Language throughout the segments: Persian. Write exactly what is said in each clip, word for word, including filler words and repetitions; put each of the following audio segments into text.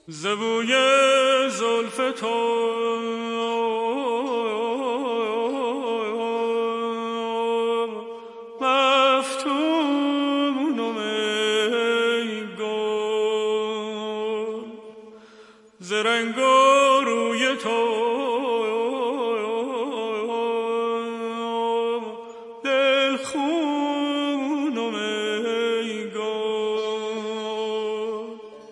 زبوی زلف تو مفتونم ای گل، ز رنگ و روی تو دل خونم ای گل.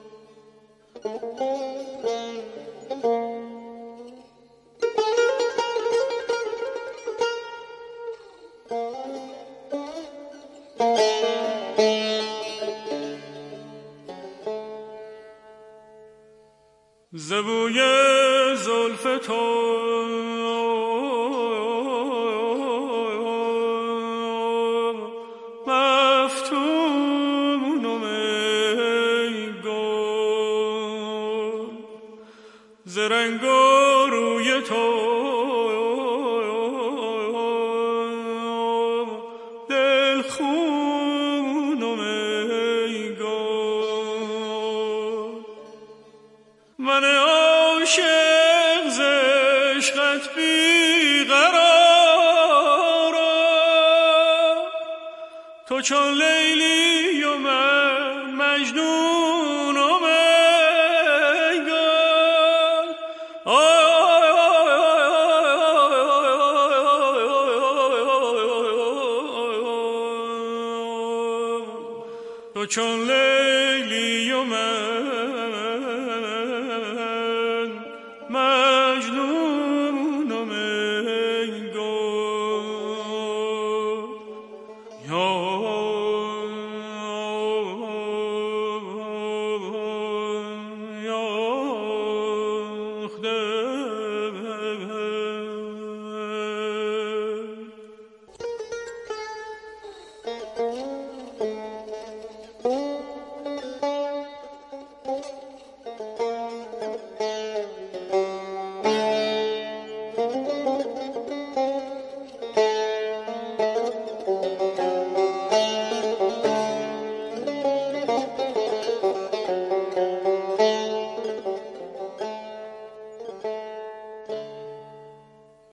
زبوی زلف تو مفتونم ای گل، ز رنگ و روی تو دل خونم ای گل. من عاشق ز عشقت بی قرارم، تو چون لیلی